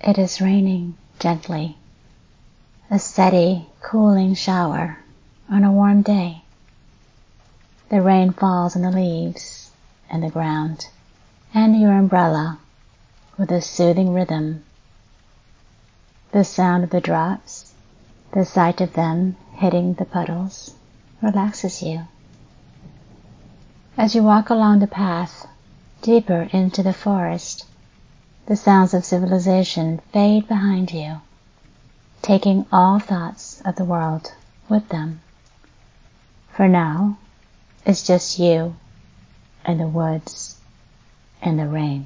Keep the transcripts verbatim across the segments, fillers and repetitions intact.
It is raining gently, a steady, cooling shower on a warm day. The rain falls on the leaves and the ground and your umbrella with a soothing rhythm. The sound of the drops, the sight of them hitting the puddles, relaxes you. As you walk along the path deeper into the forest, the sounds of civilization fade behind you, taking all thoughts of the world with them. For now, it's just you and the woods and the rain.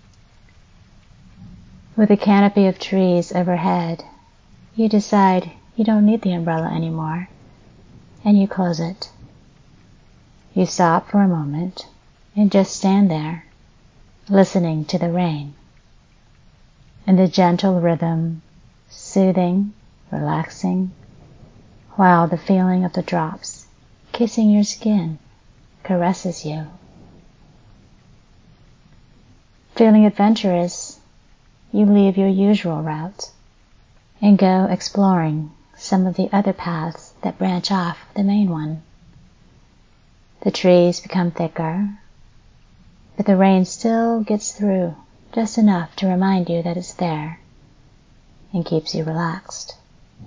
With a canopy of trees overhead, you decide you don't need the umbrella anymore, and you close it. You stop for a moment and just stand there, listening to the rain and the gentle rhythm, soothing, relaxing, while the feeling of the drops kissing your skin caresses you. Feeling adventurous, you leave your usual route and go exploring some of the other paths that branch off the main one. The trees become thicker, but the rain still gets through just enough to remind you that it's there and keeps you relaxed.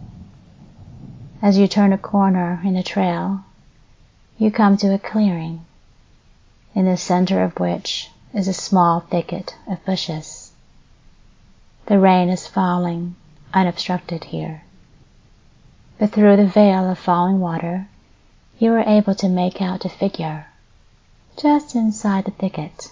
As you turn a corner in the trail, you come to a clearing, in the center of which is a small thicket of bushes. The rain is falling unobstructed here, but through the veil of falling water, you are able to make out a figure just inside the thicket.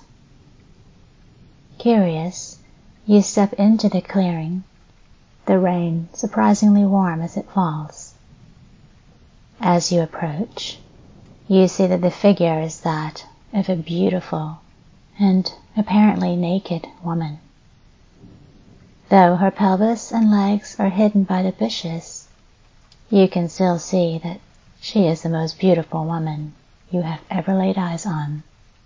Curious, you step into the clearing, the rain surprisingly warm as it falls. As you approach, you see that the figure is that of a beautiful and apparently naked woman. Though her pelvis and legs are hidden by the bushes, you can still see that she is the most beautiful woman you have ever laid eyes on.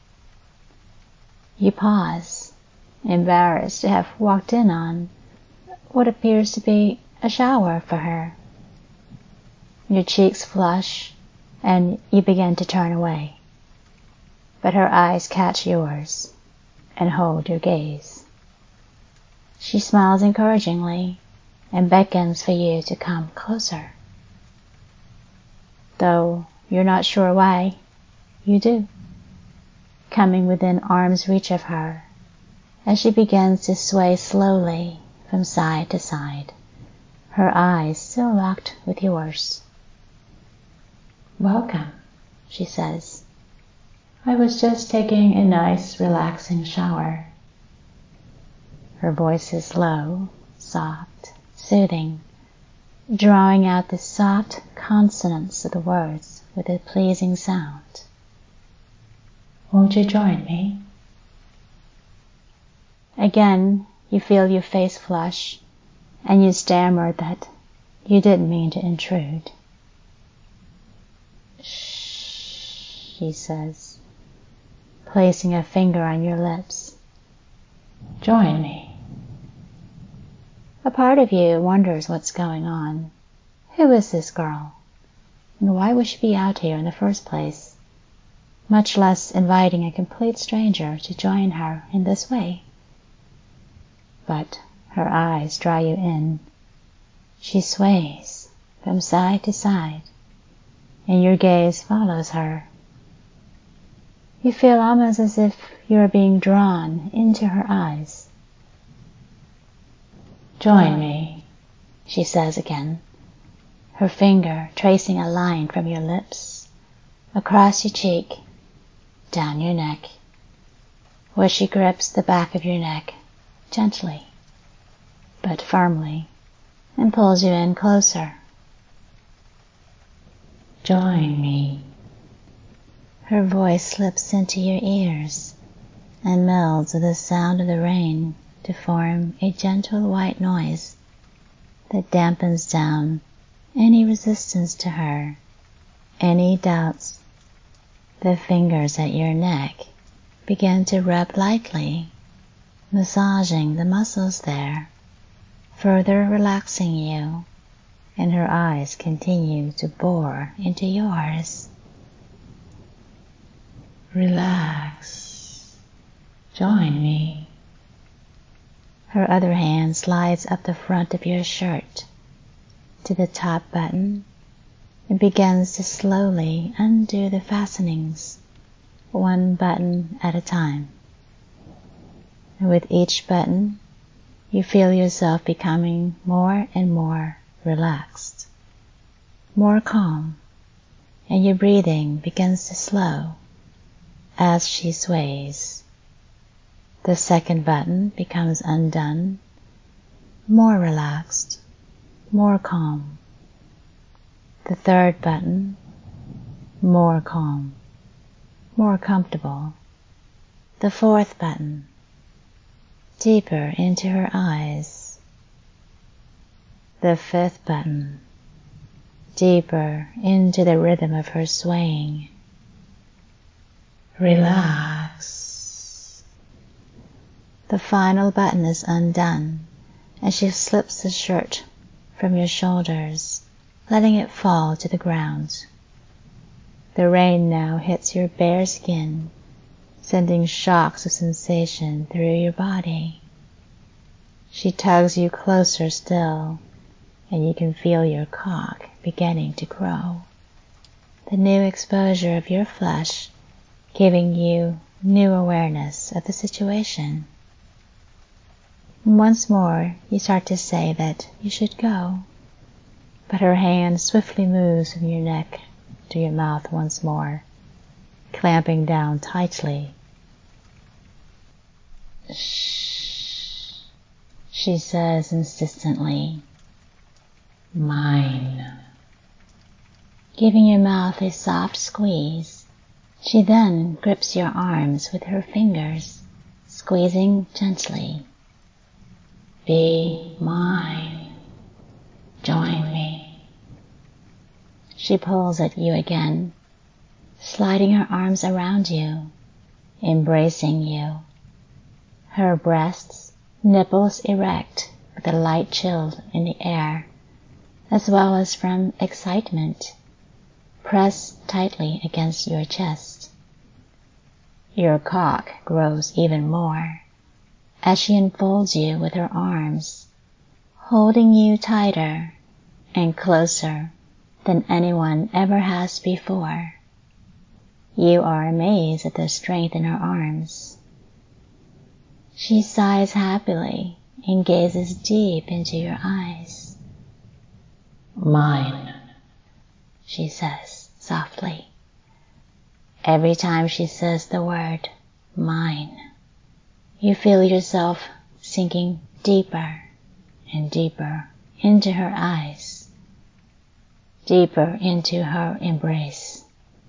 You pause, embarrassed to have walked in on what appears to be a shower for her. Your cheeks flush and you begin to turn away, but her eyes catch yours and hold your gaze. She smiles encouragingly and beckons for you to come closer. Though you're not sure why, you do, coming within arm's reach of her as she begins to sway slowly from side to side, her eyes still locked with yours. "Welcome," she says. "I was just taking a nice, relaxing shower." Her voice is low, soft, soothing, drawing out the soft consonants of the words with a pleasing sound. "Won't you join me?" Again, you feel your face flush, and you stammer that you didn't mean to intrude. "Shh," she says, placing a finger on your lips. "Join me." A part of you wonders what's going on. Who is this girl? And why would she be out here in the first place, much less inviting a complete stranger to join her in this way? But her eyes draw you in. She sways from side to side, and your gaze follows her. You feel almost as if you are being drawn into her eyes. "Join me," she says again, her finger tracing a line from your lips, across your cheek, down your neck, where she grips the back of your neck gently, but firmly, and pulls you in closer. "Join me." Her voice slips into your ears and melds with the sound of the rain to form a gentle white noise that dampens down any resistance to her, any doubts. The fingers at your neck begin to rub lightly, massaging the muscles there further relaxing you, and her eyes continue to bore into yours. Relax. Join me. Her other hand slides up the front of your shirt to the top button and begins to slowly undo the fastenings, one button at a time. And with each button, you feel yourself becoming more and more relaxed, more calm, and your breathing begins to slow as she sways. The second button becomes undone, more relaxed, more calm. The third button, more calm, more comfortable. The fourth button, deeper into her eyes. The fifth button, deeper into the rhythm of her swaying. Relax. The final button is undone as she slips the shirt from your shoulders, letting it fall to the ground. The rain now hits your bare skin, sending shocks of sensation through your body. She tugs you closer still, and you can feel your cock beginning to grow, the new exposure of your flesh giving you new awareness of the situation. Once more, you start to say that you should go, but her hand swiftly moves from your neck to your mouth once more, clamping down tightly. Shh, she says insistently. Mine. Giving your mouth a soft squeeze, she then grips your arms with her fingers, squeezing gently. Be mine. Join me. She pulls at you again, sliding her arms around you, embracing you. Her breasts, nipples erect with a light chill in the air, as well as from excitement, press tightly against your chest. Your cock grows even more as she enfolds you with her arms, holding you tighter and closer than anyone ever has before. You are amazed at the strength in her arms. She sighs happily and gazes deep into your eyes. Mine, she says softly. Every time she says the word mine, you feel yourself sinking deeper and deeper into her eyes, deeper into her embrace.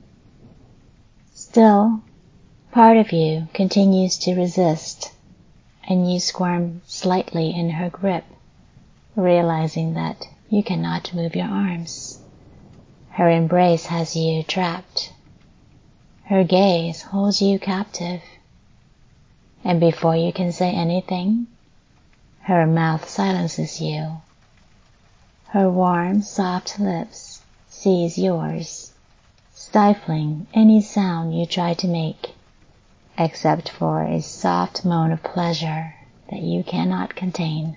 Still, part of you continues to resist, and you squirm slightly in her grip, realizing that you cannot move your arms. Her embrace has you trapped. Her gaze holds you captive. And before you can say anything, her mouth silences you. Her warm, soft lips seize yours, stifling any sound you try to make, except for a soft moan of pleasure that you cannot contain.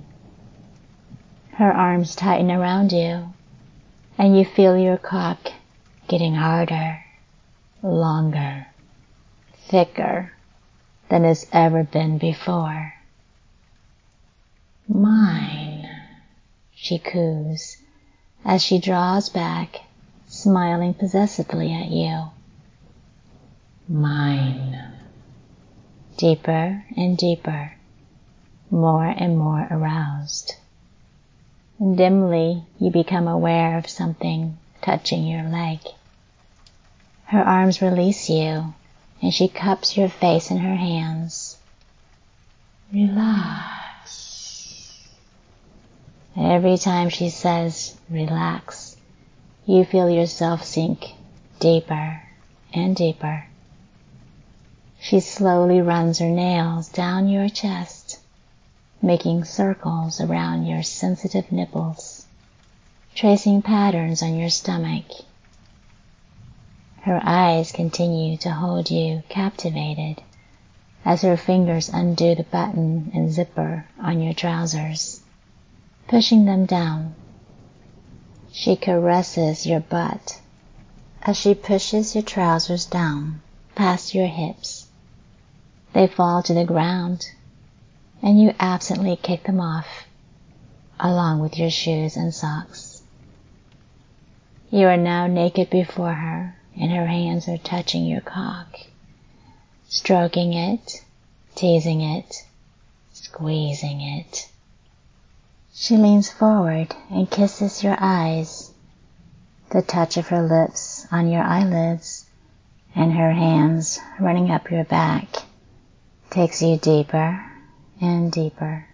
Her arms tighten around you, and you feel your cock getting harder, longer, thicker than it's ever been before. Mine, she coos as she draws back, smiling possessively at you. Mine. Deeper and deeper, more and more aroused. And dimly you become aware of something touching your leg. Her arms release you, and she cups your face in her hands. Relax. Every time she says, relax, you feel yourself sink deeper and deeper. She slowly runs her nails down your chest, making circles around your sensitive nipples, tracing patterns on your stomach. Her eyes continue to hold you captivated as her fingers undo the button and zipper on your trousers, pushing them down. She caresses your butt as she pushes your trousers down past your hips. They fall to the ground, and you absently kick them off, along with your shoes and socks. You are now naked before her, and her hands are touching your cock, stroking it, teasing it, squeezing it. She leans forward and kisses your eyes, the touch of her lips on your eyelids, and her hands running up your back takes you deeper and deeper,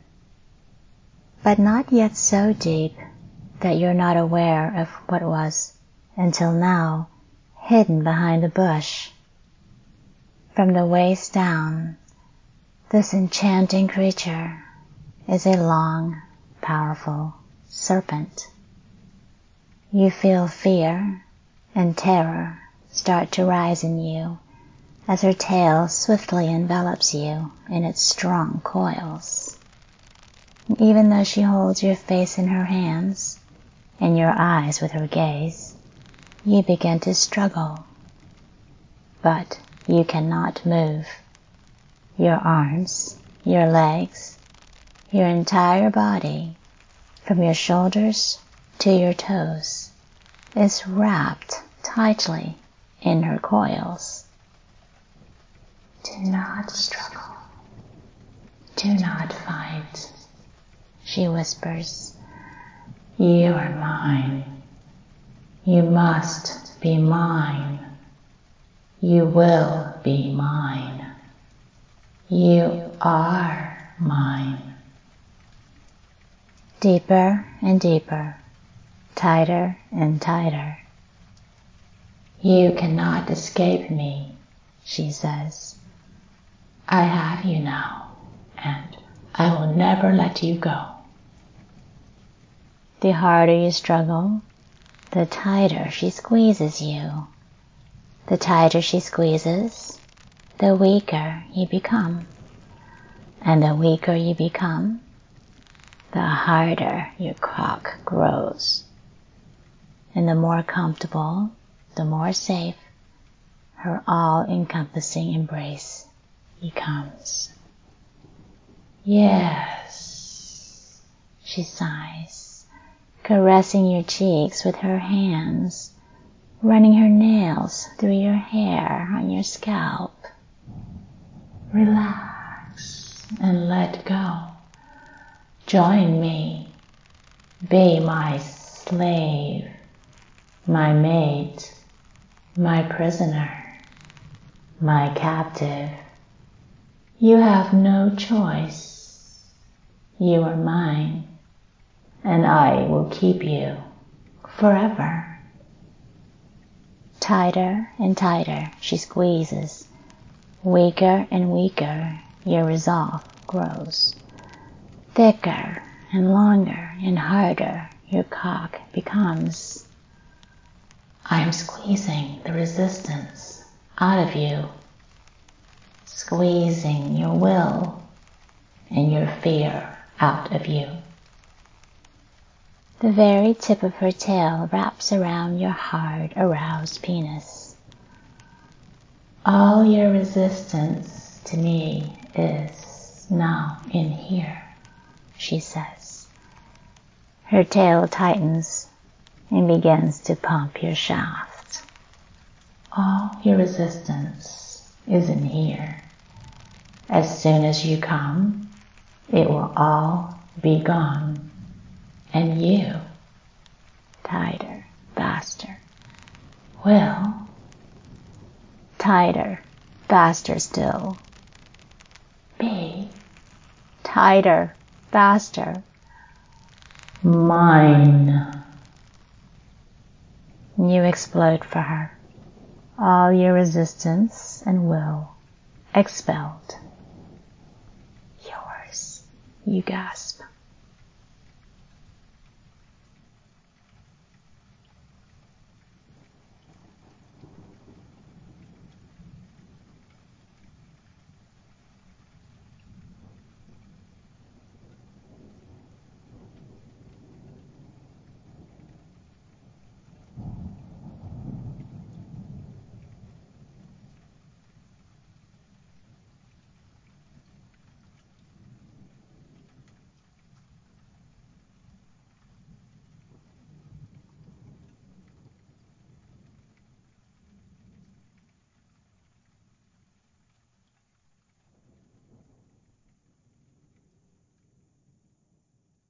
but not yet so deep that you're not aware of what was, until now, hidden behind a bush. From the waist down, this enchanting creature is a long, powerful serpent. You feel fear and terror start to rise in you as her tail swiftly envelops you in its strong coils. And even though she holds your face in her hands and your eyes with her gaze, you begin to struggle. But you cannot move. Your arms, your legs, your entire body, from your shoulders to your toes, is wrapped tightly in her coils. Do not struggle. Do not fight, she whispers. You are mine. You must be mine. You will be mine. You are mine. Deeper and deeper, tighter and tighter. You cannot escape me, she says. I have you now, and I will never let you go. The harder you struggle, the tighter she squeezes you. The tighter she squeezes, the weaker you become. And the weaker you become, the harder your cock grows. And the more comfortable, the more safe, her all-encompassing embrace becomes. Yes, she sighs, caressing your cheeks with her hands, running her nails through your hair on your scalp. Relax and let go. Join me. Be my slave, my mate, my prisoner, my captive. You have no choice. You are mine, and I will keep you forever. Tighter and tighter she squeezes. Weaker and weaker your resolve grows. Thicker and longer and harder your cock becomes. I am squeezing the resistance out of you, squeezing your will and your fear out of you. The very tip of her tail wraps around your hard, aroused penis. All your resistance to me is now in here, she says. Her tail tightens and begins to pump your shaft. All your resistance is in here. As soon as you come, it will all be gone. And you, tighter, faster, will, tighter, faster still, be, tighter, faster, mine. You explode for her, all your resistance and will expelled. Yours. you gasp.